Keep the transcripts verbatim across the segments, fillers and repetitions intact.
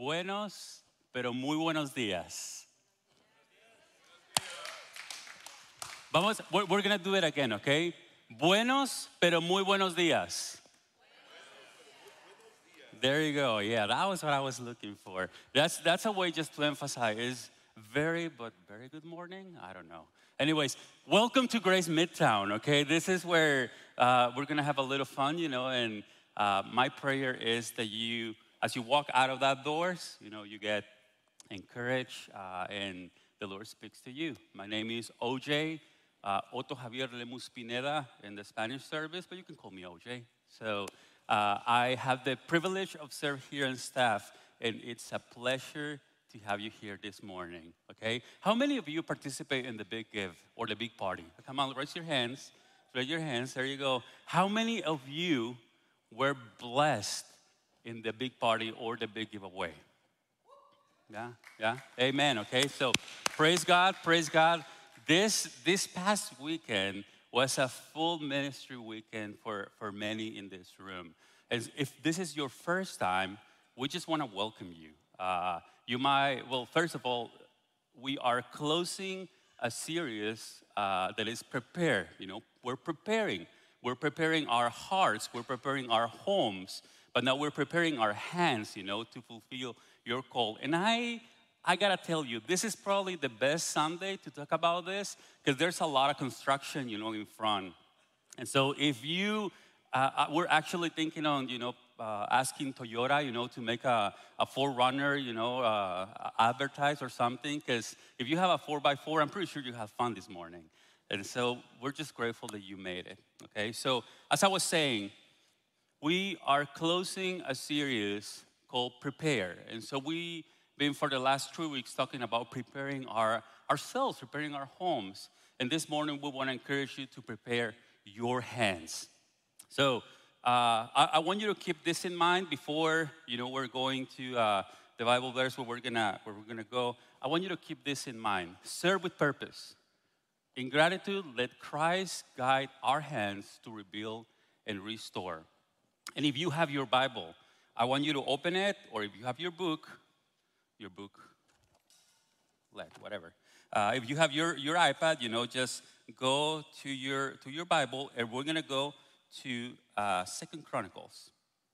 Buenos, pero muy buenos días. Vamos, we're, we're going to do it again, okay? Buenos, pero muy buenos días. There you go. Yeah, that was what I was looking for. That's that's a way just to emphasize is very, but very good morning. I don't know. Anyways, welcome to Grace Midtown. Okay, this is where uh, we're gonna have a little fun, you know. And uh, my prayer is that you, as you walk out of that doors, you know, you get encouraged uh, and the Lord speaks to you. My name is O J, uh, Otto Javier Lemus Pineda in the Spanish service, but you can call me O J. So. Uh, I have the privilege of serving here on staff, and it's a pleasure to have you here this morning, okay? How many of you participate in the Big Give or the Big Party? Come on, raise your hands. Raise your hands. There you go. How many of you were blessed in the Big Party or the Big Giveaway? Yeah, yeah. Amen, okay? So praise God, praise God. This, this past weekend, was a full ministry weekend for, for many in this room. As if this is your first time, we just want to welcome you. Uh, you might, well, first of all, we are closing a series uh, that is prepare. You know, we're preparing. We're preparing our hearts. We're preparing our homes. But now we're preparing our hands, you know, to fulfill your call. And I... I gotta tell you, this is probably the best Sunday to talk about this because there's a lot of construction, you know, in front. And so if you, uh, we're actually thinking on, you know, uh, asking Toyota, you know, to make a, a four runner, you know, uh, advertise or something. Because if you have a four by four, I'm pretty sure you have fun this morning. And so we're just grateful that you made it, okay? So as I was saying, we are closing a series called Prepare. And so we been for the last three weeks talking about preparing our ourselves, preparing our homes. And this morning we want to encourage you to prepare your hands. So uh, I, I want you to keep this in mind before you know we're going to uh, the Bible verse where we're gonna where we're gonna go. I want you to keep this in mind. Serve with purpose. In gratitude, let Christ guide our hands to rebuild and restore. And if you have your Bible, I want you to open it, or if you have your book. Your book, like whatever. Uh, if you have your, your iPad, you know, just go to your to your Bible, and we're gonna go to uh, Second Chronicles.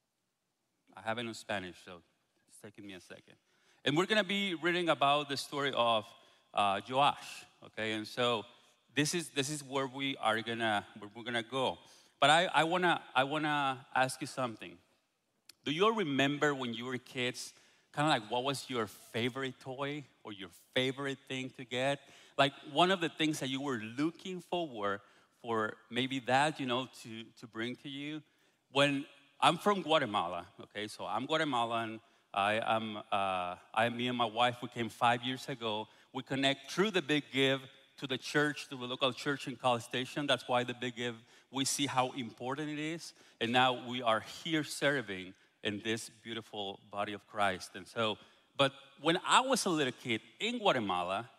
I have it in Spanish, so it's taking me a second. And we're gonna be reading about the story of uh, Joash. Okay, and so this is this is where we are gonna where we're gonna go. But I, I wanna I wanna ask you something. Do you all remember when you were kids? Kind of like, what was your favorite toy or your favorite thing to get? Like one of the things that you were looking forward for maybe that, you know, to, to bring to you. When I'm from Guatemala, okay, so I'm Guatemalan. I am, uh, I, me and my wife, we came five years ago. We connect through the Big Give to the church, to the local church in College Station. That's why the Big Give, we see how important it is. And now we are here serving in this beautiful body of Christ. And so, but when I was a little kid in Guatemala,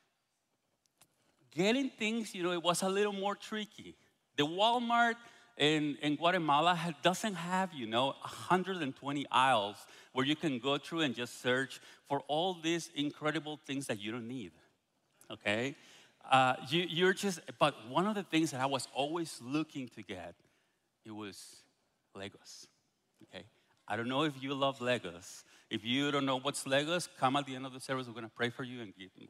getting things, you know, it was a little more tricky. The Walmart in, in Guatemala had, doesn't have, you know, one hundred twenty aisles where you can go through and just search for all these incredible things that you don't need, okay? Uh, you, you're just, but one of the things that I was always looking to get, it was Legos, okay? I don't know if you love Legos. If you don't know what's Legos, come at the end of the service. We're going to pray for you and give them.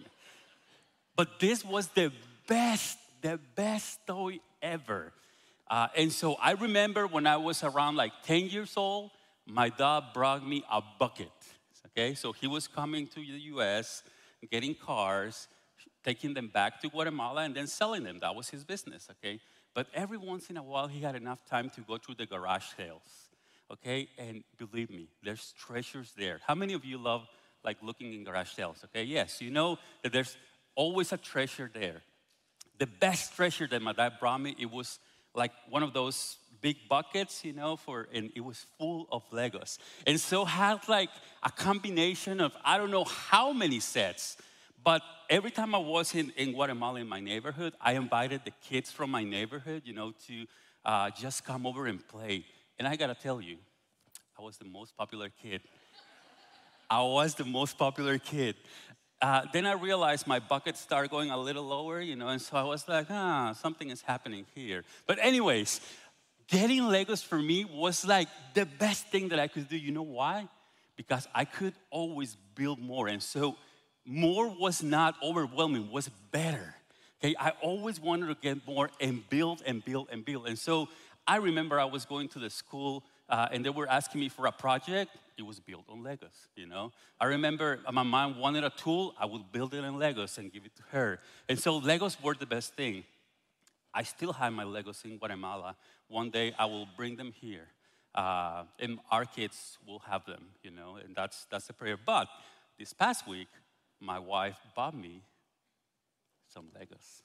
But this was the best, the best toy ever. Uh, and so I remember when I was around like ten years old, my dad brought me a bucket. Okay, so he was coming to the U S, getting cars, taking them back to Guatemala, and then selling them. That was his business, okay? But every once in a while, he had enough time to go through the garage sales. Okay, and believe me, there's treasures there. How many of you love like looking in garage sales? Okay, yes, you know that there's always a treasure there. The best treasure that my dad brought me, it was like one of those big buckets, you know, for and it was full of Legos. And so had like a combination of I don't know how many sets. But every time I was in, in Guatemala in my neighborhood, I invited the kids from my neighborhood, you know, to uh, just come over and play. And I gotta tell you, I was the most popular kid I was the most popular kid. Uh, then I realized my buckets started going a little lower, you know, and so I was like, ah, something is happening here. But anyways, getting Legos for me was like the best thing that I could do. You know why? Because I could always build more. And so more was not overwhelming, was better. Okay, I always wanted to get more and build and build and build. And so I remember I was going to the school uh, and they were asking me for a project. It was built on Legos, you know. I remember my mom wanted a tool. I would build it in Legos and give it to her. And so Legos were the best thing. I still have my Legos in Guatemala. One day I will bring them here. Uh, and our kids will have them, you know, and that's, that's the prayer. But this past week, my wife bought me some Legos.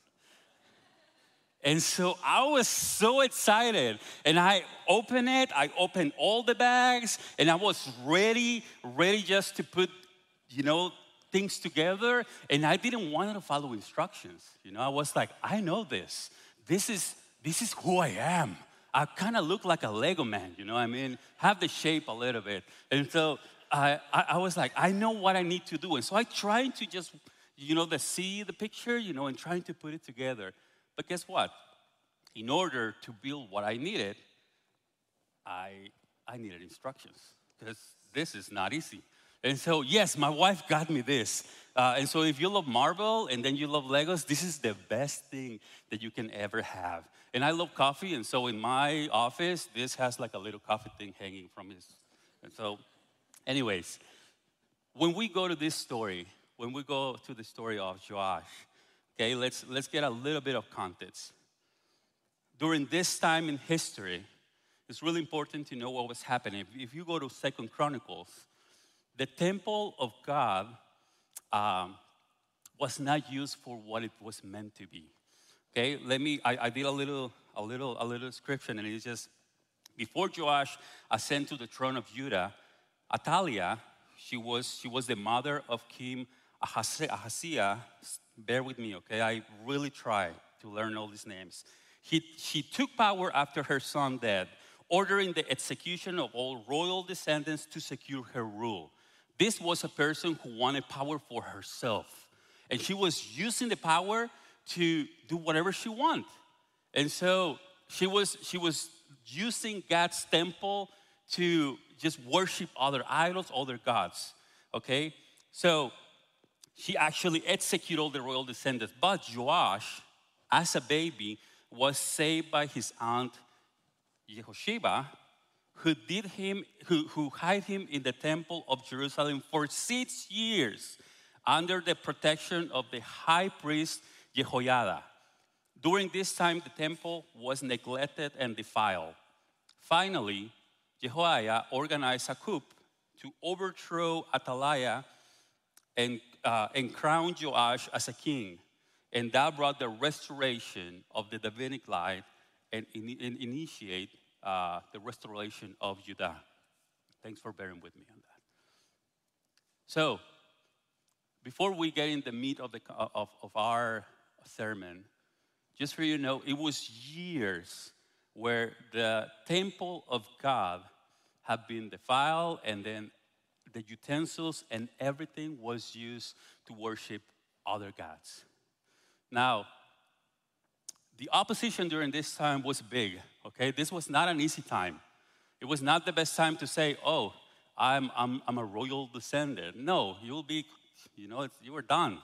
And so I was so excited. And I opened it, I opened all the bags, and I was ready, ready just to put, you know, things together. And I didn't want to follow instructions. You know, I was like, I know this. This is, this is who I am. I kind of look like a Lego man, you know what I mean? Have the shape a little bit. And so I, I, I was like, I know what I need to do. And so I tried to just, you know, the see the picture, you know, and trying to put it together. But guess what? In order to build what I needed, I, I needed instructions because this is not easy. And so, yes, my wife got me this. Uh, and so if you love Marvel and then you love Legos, this is the best thing that you can ever have. And I love coffee, and so in my office, this has like a little coffee thing hanging from his. And so, anyways, when we go to this story, when we go to the story of Joash, okay, let's, let's get a little bit of context. During this time in history, it's really important to know what was happening. If you go to Second Chronicles, the temple of God um, was not used for what it was meant to be. Okay, let me, I, I did a little, a little, a little description, and it's just, before Joash ascended to the throne of Judah, Athaliah, she was, she was the mother of King Ahaziah. Bear with me, okay? I really try to learn all these names. He, she took power after her son died, ordering the execution of all royal descendants to secure her rule. This was a person who wanted power for herself. And she was using the power to do whatever she wanted. And so she was, she was using God's temple to just worship other idols, other gods, okay? So she actually executed all the royal descendants. But Joash, as a baby, was saved by his aunt Jehosheba, who did him, who, who hid him in the temple of Jerusalem for six years under the protection of the high priest Jehoiada. During this time, the temple was neglected and defiled. Finally, Jehoiada organized a coup to overthrow Athaliah and, uh, and crown Joash as a king. And that brought the restoration of the Davidic line and, in, and initiate uh, the restoration of Judah. Thanks for bearing with me on that. So, before we get in the meat of, the, of, of our sermon, just for you to know, it was years where the temple of God had been defiled, and then the utensils and everything was used to worship other gods. Now, the opposition during this time was big, okay? This was not an easy time. It was not the best time to say, oh, I'm, I'm, I'm a royal descendant. No, you'll be, you know, it's, you were done.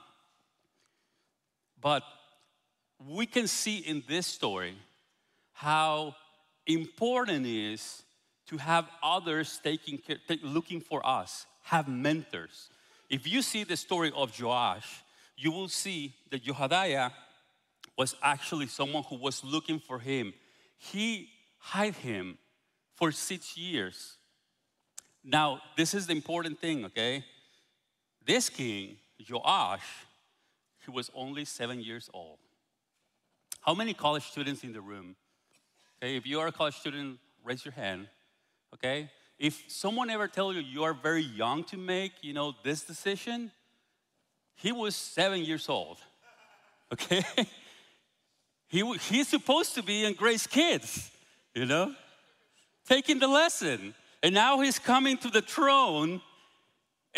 But we can see in this story how important it is to have others taking care, take, looking for us, have mentors. If you see the story of Joash, you will see that Jehoiada was actually someone who was looking for him. He hid him for six years. Now, this is the important thing, okay? This king, Joash, he was only seven years old. How many college students in the room? Okay, if you are a college student, raise your hand, okay? If someone ever tells you you are very young to make, you know, this decision, he was seven years old, okay? he, he's supposed to be in Grace Kids, you know, taking the lesson. And now he's coming to the throne,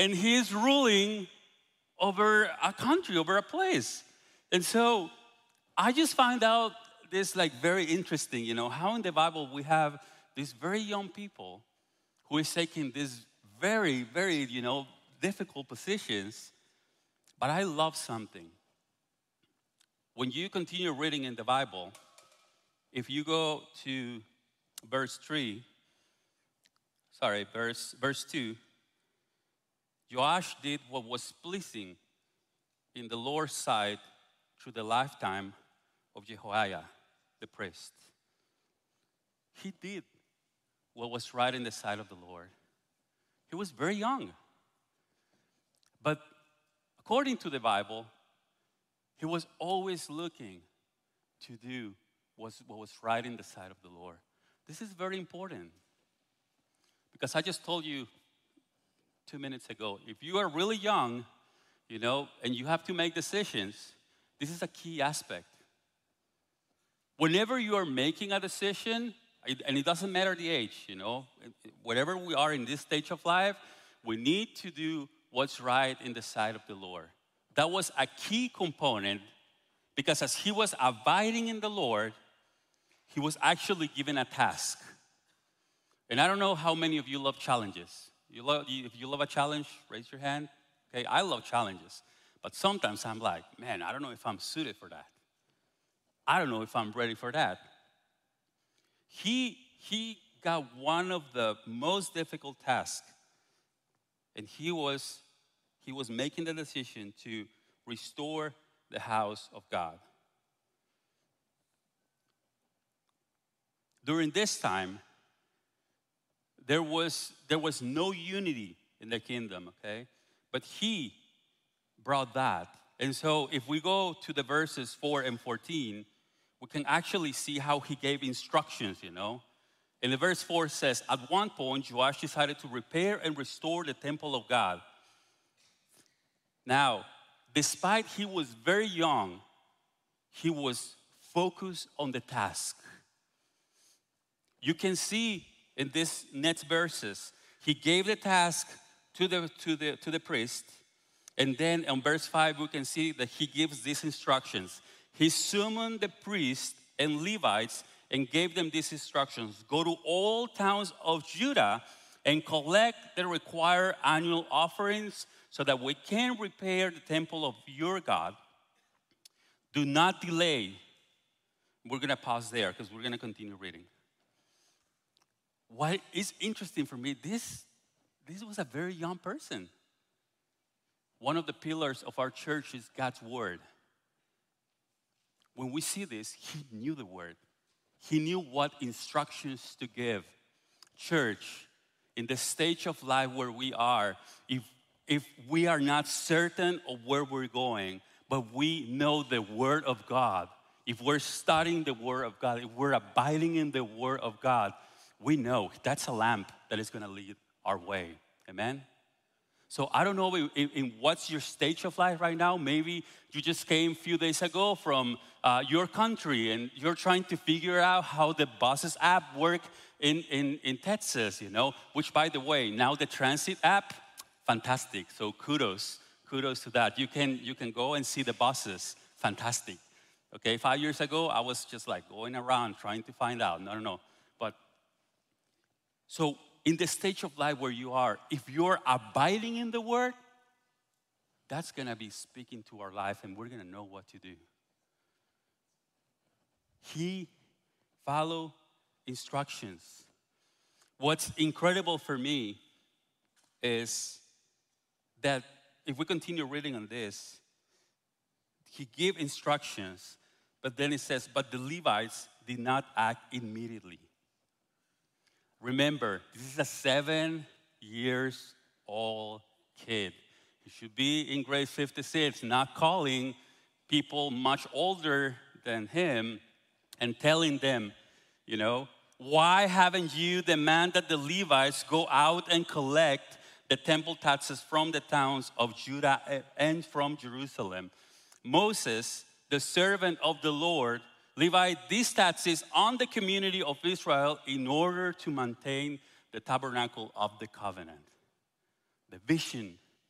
and he is ruling over a country, over a place. And so I just find out this like very interesting, you know, how in the Bible we have these very young people who is taking these very, very, you know, difficult positions. But I love something. When you continue reading in the Bible, if you go to verse three, sorry, verse, verse two, Joash did what was pleasing in the Lord's sight through the lifetime of Jehoiada, the priest. He did what was right in the sight of the Lord. He was very young. But according to the Bible, he was always looking to do what was right in the sight of the Lord. This is very important. Because I just told you two minutes ago, if you are really young, you know, and you have to make decisions, this is a key aspect. Whenever you are making a decision, and it doesn't matter the age, you know, whatever we are in this stage of life, we need to do what's right in the sight of the Lord. That was a key component because as he was abiding in the Lord, he was actually given a task. And I don't know how many of you love challenges. You love, if you love a challenge, raise your hand. Okay, I love challenges. But sometimes I'm like, man, I don't know if I'm suited for that. I don't know if I'm ready for that. He, he got one of the most difficult tasks. And he was, he was making the decision to restore the house of God. During this time, there was, there was no unity in the kingdom, okay? But he brought that. And so if we go to the verses four and fourteen, we can actually see how he gave instructions, you know. And the verse four says, at one point, Joash decided to repair and restore the temple of God. Now, despite he was very young, he was focused on the task. You can see in these next verses, he gave the task to the, to the, to the priest. And then on verse five, we can see that he gives these instructions. He summoned the priests and Levites and gave them these instructions. Go to all towns of Judah and collect the required annual offerings so that we can repair the temple of your God. Do not delay. We're going to pause there because we're going to continue reading. What is interesting for me, this, this was a very young person. One of the pillars of our church is God's word. When we see this, he knew the word. He knew what instructions to give. Church, in the stage of life where we are, if, if we are not certain of where we're going, but we know the word of God, if we're studying the word of God, if we're abiding in the word of God, we know that's a lamp that is going to lead our way. Amen? So I don't know in, in what's your stage of life right now. Maybe you just came a few days ago from uh, your country and you're trying to figure out how the buses app work in, in, in Texas, you know, which by the way, now the transit app, fantastic. So kudos, kudos to that. You can, you can go and see the buses, fantastic. Okay, five years ago, I was just like going around trying to find out. No, no, no. But so in the stage of life where you are, if you're abiding in the word, that's going to be speaking to our life and we're going to know what to do. He followed instructions. What's incredible for me is that if we continue reading on this, he gave instructions, but then it says, but the Levites did not act immediately. Remember, this is a seven years old kid. He should be in grade fifty-six, not calling people much older than him and telling them, you know, why haven't you demanded that the Levites go out and collect the temple taxes from the towns of Judah and from Jerusalem? Moses, the servant of the Lord, levied these taxes on the community of Israel in order to maintain the tabernacle of the covenant. The vision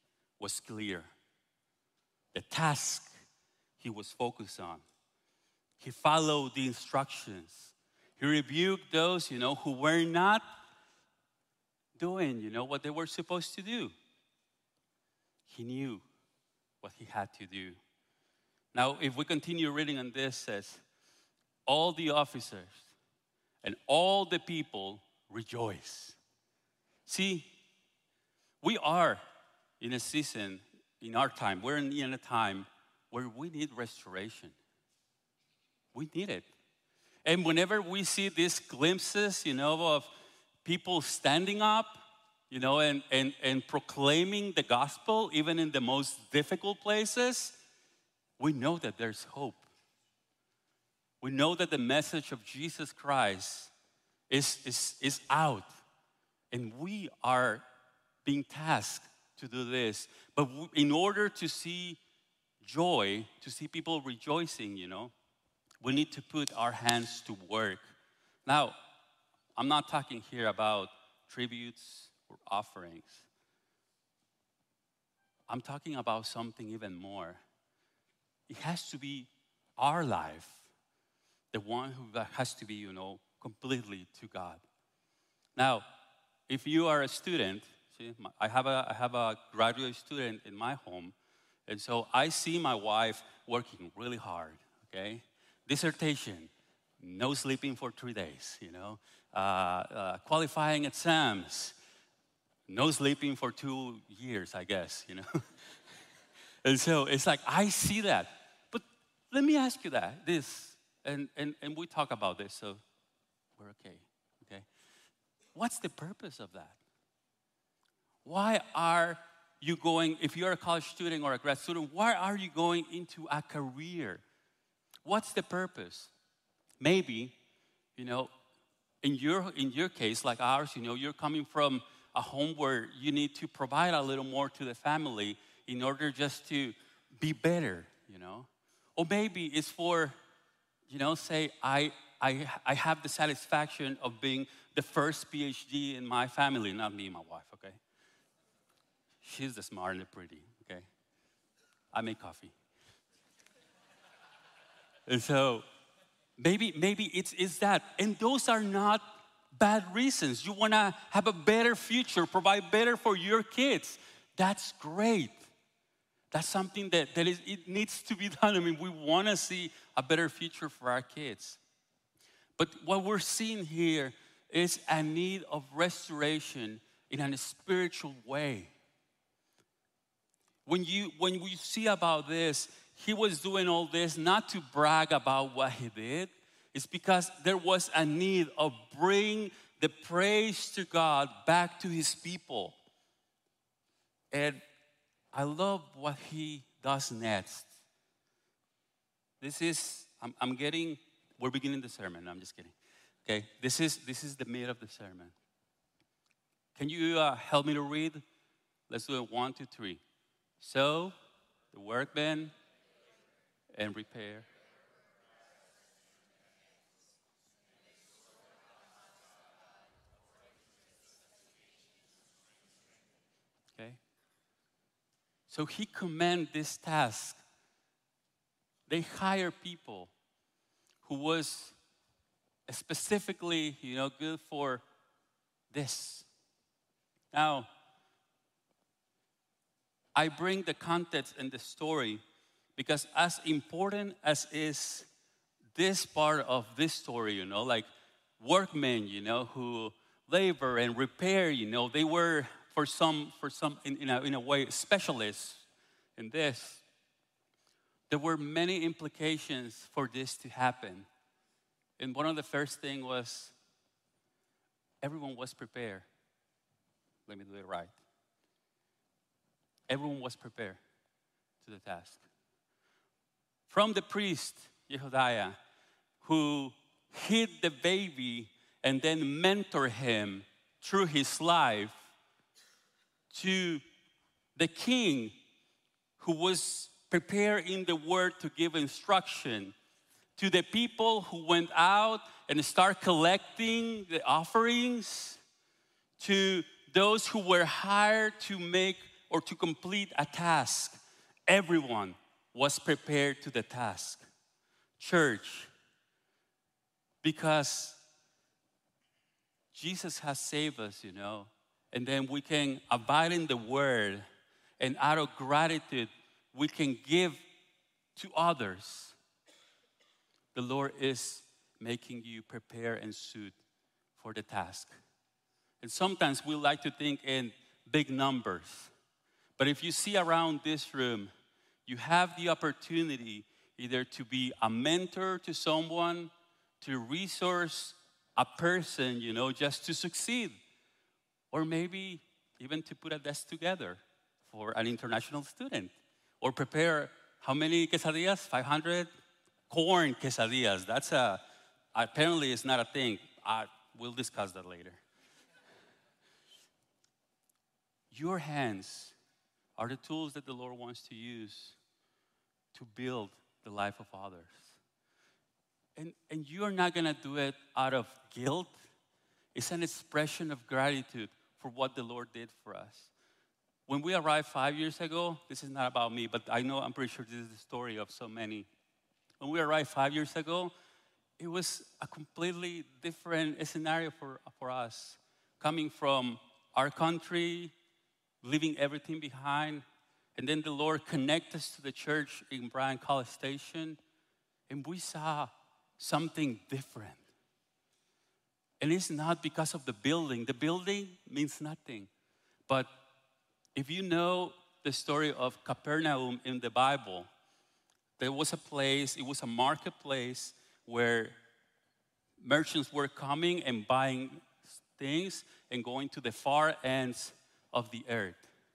was clear. The task he was focused on. He followed the instructions. He rebuked those, you know, who were not doing, you know, what they were supposed to do. He knew what he had to do. Now, if we continue reading on this, it says, all the officers and all the people rejoice. See, we are in a season, in our time, we're in, in a time where we need restoration. We need it. And whenever we see these glimpses, you know, of people standing up, you know, and, and, and proclaiming the gospel, even in the most difficult places, we know that there's hope. We know that the message of Jesus Christ is, is, is out. And we are being tasked to do this. But in order to see joy, to see people rejoicing, you know, we need to put our hands to work. Now, I'm not talking here about tributes or offerings. I'm talking about something even more. It has to be our life, the one who has to be, you know, completely to God. Now, if you are a student, see, I have a, I have a graduate student in my home, and so I see my wife working really hard, okay? Dissertation, no sleeping for three days, you know. Uh, uh, qualifying exams, no sleeping for two years, I guess, you know. And so it's like, I see that. But let me ask you that, this, and, and, and we talk about this, so we're okay, okay? What's the purpose of that? Why are you going, if you're a college student or a grad student, why are you going into a career? What's the purpose? Maybe, you know, in your, in your case, like ours, you know, you're coming from a home where you need to provide a little more to the family in order just to be better, you know. Or maybe it's for, you know, say, I, I, I have the satisfaction of being the first P H D in my family, not me and my wife, okay? She's the smart and the pretty, okay? I make coffee. And so maybe, maybe it's, it's that. And those are not bad reasons. You want to have a better future, provide better for your kids. That's great. That's something that, that is, it needs to be done. I mean, we want to see a better future for our kids. But what we're seeing here is a need of restoration in a spiritual way. When you, when we see about this, he was doing all this not to brag about what he did. It's because there was a need of bringing the praise to God back to his people. And I love what he does next. This is, I'm, I'm getting, we're beginning the sermon. No, I'm just kidding. Okay, this is, this is the meat of the sermon. Can you uh, help me to read? Let's do it one, two, three. So, the workmen and repair. Okay? So he commended this task. They hire people who was specifically, you know, good for this. Now, I bring the context and the story because as important as is this part of this story, you know, like workmen, you know, who labor and repair, you know, they were for some, for some in, in, a, in a way, specialists in this. There were many implications for this to happen. And one of the first thing was everyone was prepared. Let me do it right. Everyone was prepared to the task. From the priest, Jehoiada, who hid the baby and then mentored him through his life, to the king who was prepared in the word to give instruction, to the people who went out and start collecting the offerings, to those who were hired to make or to complete a task. Everyone was prepared to the task. Church, because Jesus has saved us, you know, and then we can abide in the Word, and out of gratitude, we can give to others. The Lord is making you prepare and suit for the task. And sometimes we like to think in big numbers. But if you see around this room, you have the opportunity either to be a mentor to someone, to resource a person, you know, just to succeed. Or maybe even to put a desk together for an international student. Or prepare how many quesadillas? five hundred corn quesadillas. That's a, apparently it's not a thing. I, we'll discuss that later. Your hands are the tools that the Lord wants to use to build the life of others. And, and you are not gonna do it out of guilt. It's an expression of gratitude for what the Lord did for us. When we arrived five years ago, this is not about me, but I know, I'm pretty sure this is the story of so many. When we arrived five years ago, it was a completely different scenario for, for us. Coming from our country, leaving everything behind, and then the Lord connected us to the church in Bryan College Station, and we saw something different. And it's not because of the building. The building means nothing. But if you know the story of Capernaum in the Bible, there was a place, it was a marketplace where merchants were coming and buying things and going to the far ends of the earth.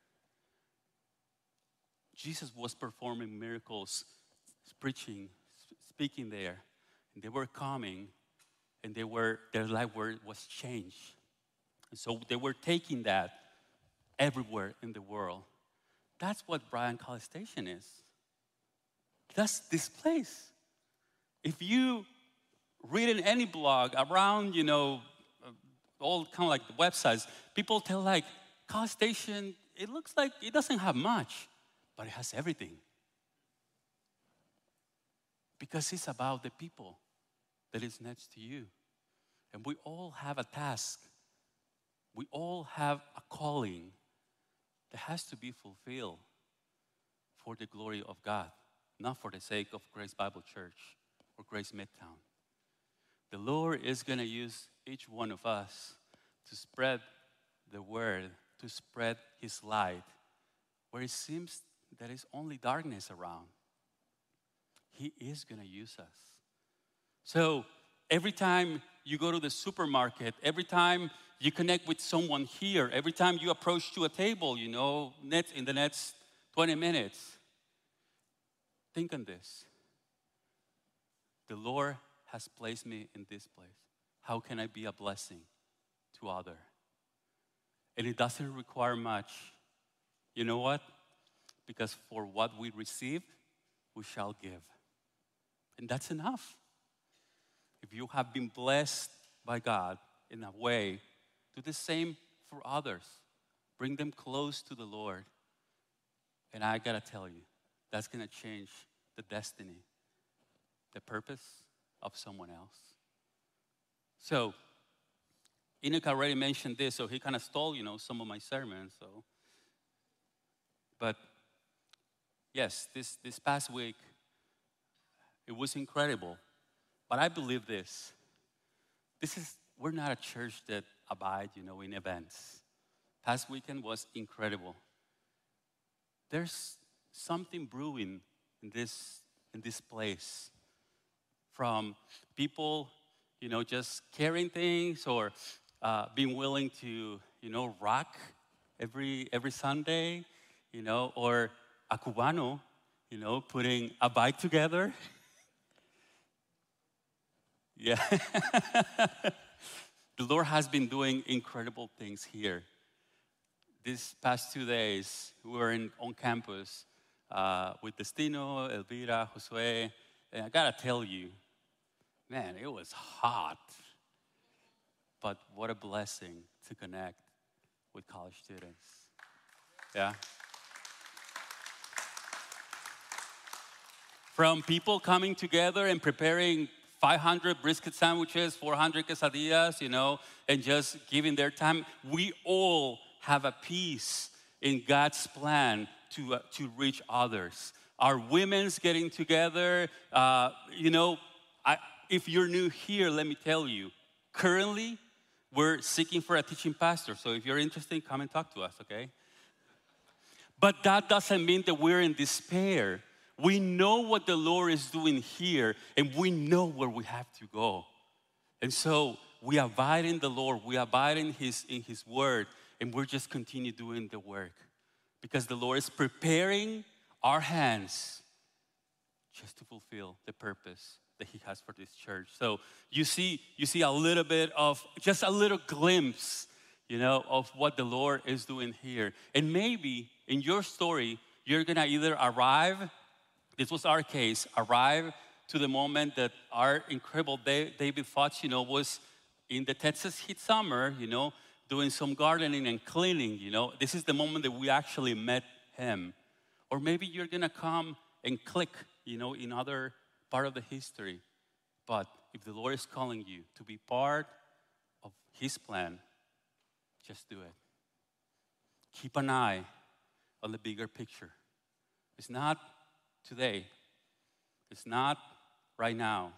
Jesus was performing miracles, preaching, speaking there. And they were coming, and they were, their life was changed. And so they were taking that everywhere in the world. That's what Bryan College Station is. That's this place. If you read in any blog around, you know, all kind of like the websites, people tell like, College Station, it looks like it doesn't have much, but it has everything. Because it's about the people that is next to you. And we all have a task. We all have a calling that has to be fulfilled for the glory of God, not for the sake of Grace Bible Church or Grace Midtown. The Lord is going to use each one of us to spread the word, to spread His light where it seems there is only darkness around. He is going to use us. So every time you go to the supermarket, every time you connect with someone here, every time you approach to a table, you know, net in the next twenty minutes, think on this. The Lord has placed me in this place. How can I be a blessing to others? And it doesn't require much. You know what? Because for what we receive, we shall give. And that's enough. If you have been blessed by God in a way, do the same for others. Bring them close to the Lord. And I gotta tell you, that's gonna change the destiny, the purpose of someone else. So, Enoch already mentioned this, so he kind of stole, you know, some of my sermons. So, but yes, this this past week, it was incredible. But I believe this. This is, we're not a church that abide, you know, in events. Past weekend was incredible. There's something brewing in this in this place. From people, you know, just carrying things or uh, being willing to, you know, rock every every Sunday, you know, or a Cubano, you know, putting a bike together. Yeah. The Lord has been doing incredible things here. These past two days, we were in, on campus uh, with Destino, Elvira, Josue, and I gotta tell you, man, it was hot. But what a blessing to connect with college students. Yeah. From people coming together and preparing five hundred brisket sandwiches, four hundred quesadillas, you know, and just giving their time. We all have a piece in God's plan to, uh, to reach others. Our women's getting together, uh, you know, I, if you're new here, let me tell you, currently, we're seeking for a teaching pastor. So if you're interested, come and talk to us, okay? But that doesn't mean that we're in despair. We know what the Lord is doing here, and we know where we have to go. And so we abide in the Lord, we abide in His, in His Word, and we're just continue doing the work. Because the Lord is preparing our hands just to fulfill the purpose that He has for this church. So you see, you see a little bit of, just a little glimpse, you know, of what the Lord is doing here. And maybe in your story, you're gonna either arrive, this was our case, arrive to the moment that our incredible David Fox, you know, was in the Texas heat summer, you know, doing some gardening and cleaning, you know. This is the moment that we actually met him. Or maybe you're gonna come and click, you know, in other part of the history. But if the Lord is calling you to be part of His plan, just do it. Keep an eye on the bigger picture. It's not today. It's not right now.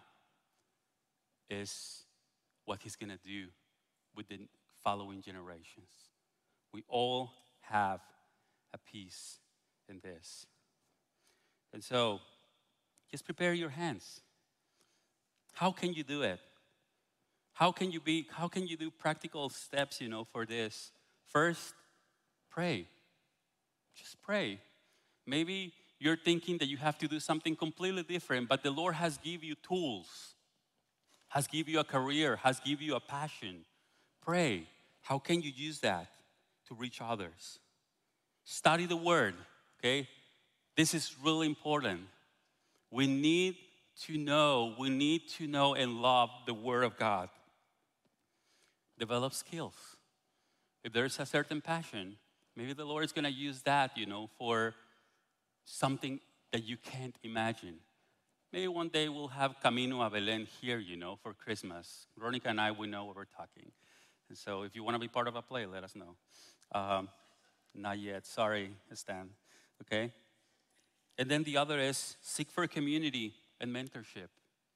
It's what He's gonna do with the following generations. We all have a piece in this. And so, just prepare your hands. How can you do it? How can you be, how can you do practical steps, you know, for this? First, pray. Just pray. Maybe you're thinking that you have to do something completely different, but the Lord has given you tools, has given you a career, has given you a passion. Pray. How can you use that to reach others? Study the Word, okay? This is really important. We need to know, we need to know and love the Word of God. Develop skills. If there's a certain passion, maybe the Lord is gonna use that, you know, for something that you can't imagine. Maybe one day we'll have Camino a Belén here, you know, for Christmas. Veronica and I, we know what we're talking. And so if you want to be part of a play, let us know. Um, not yet, sorry, Stan, okay? And then the other is seek for community and mentorship.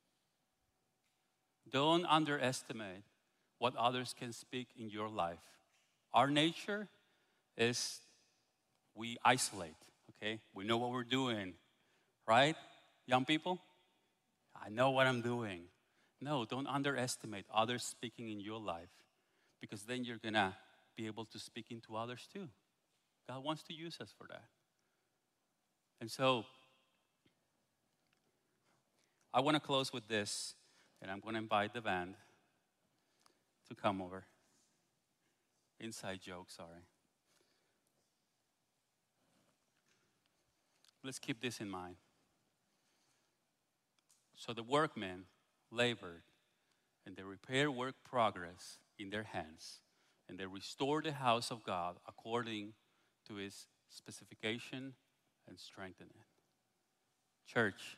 Don't underestimate what others can speak in your life. Our nature is we isolate, okay? We know what we're doing, right? Young people, I know what I'm doing. No, don't underestimate others speaking in your life, because then you're gonna be able to speak into others too. God wants to use us for that. And so, I wanna close with this, and I'm gonna invite the band to come over. Inside joke, sorry. Let's keep this in mind. So the workmen labored, and the repair work progress in their hands, and they restored the house of God according to His specification and strengthened it. Church,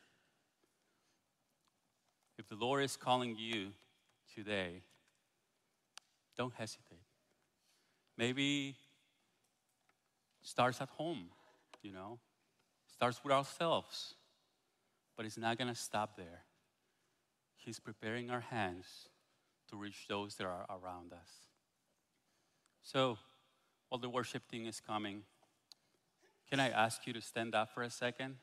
if the Lord is calling you today, don't hesitate. Maybe it starts at home, you know, starts with ourselves, but it's not gonna stop there. He's preparing our hands to reach those that are around us. So, while the worship team is coming, can I ask you to stand up for a second?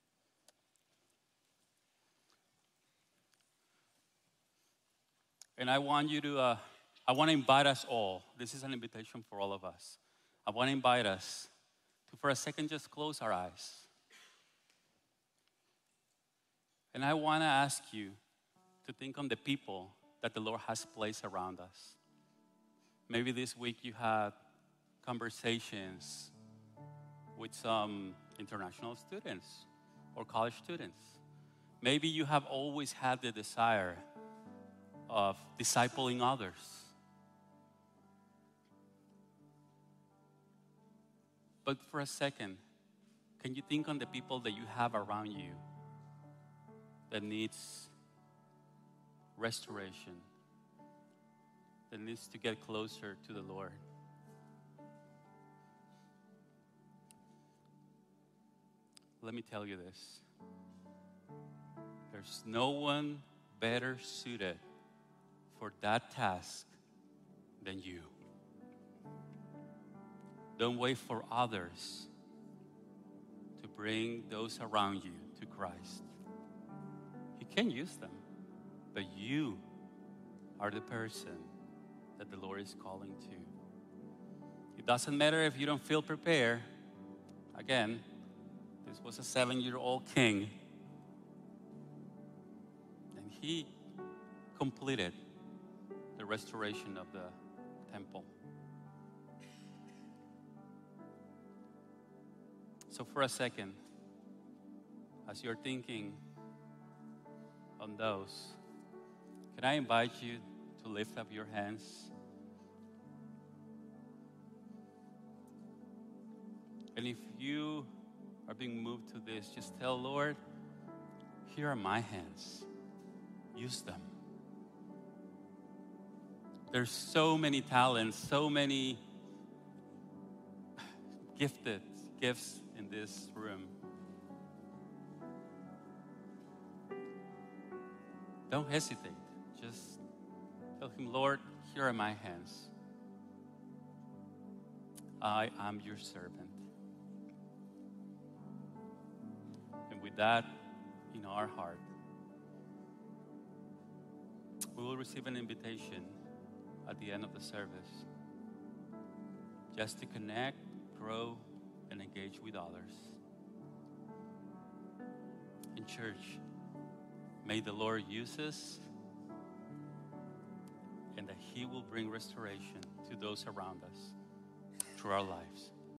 And I want you to, uh, I want to invite us all. This is an invitation for all of us. I want to invite us to, for a second, just close our eyes. And I want to ask you to think on the people that the Lord has placed around us. Maybe this week you had conversations with some international students or college students. Maybe you have always had the desire of discipling others. But for a second, can you think on the people that you have around you that needs restoration, that needs to get closer to the Lord. Let me tell you this. There's no one better suited for that task than you. Don't wait for others to bring those around you to Christ. You can use them, but you are the person that the Lord is calling to. It doesn't matter if you don't feel prepared. Again, this was a seven-year-old king, and he completed the restoration of the temple. So for a second, as you're thinking on those, can I invite you to lift up your hands? And if you are being moved to this, just tell Lord, here are my hands. Use them. There's so many talents, so many gifted gifts in this room. Don't hesitate. Just tell him, Lord, here are my hands. I am your servant. And with that in our heart, we will receive an invitation at the end of the service just to connect, grow, and engage with others. In church, may the Lord use us and that He will bring restoration to those around us through our lives.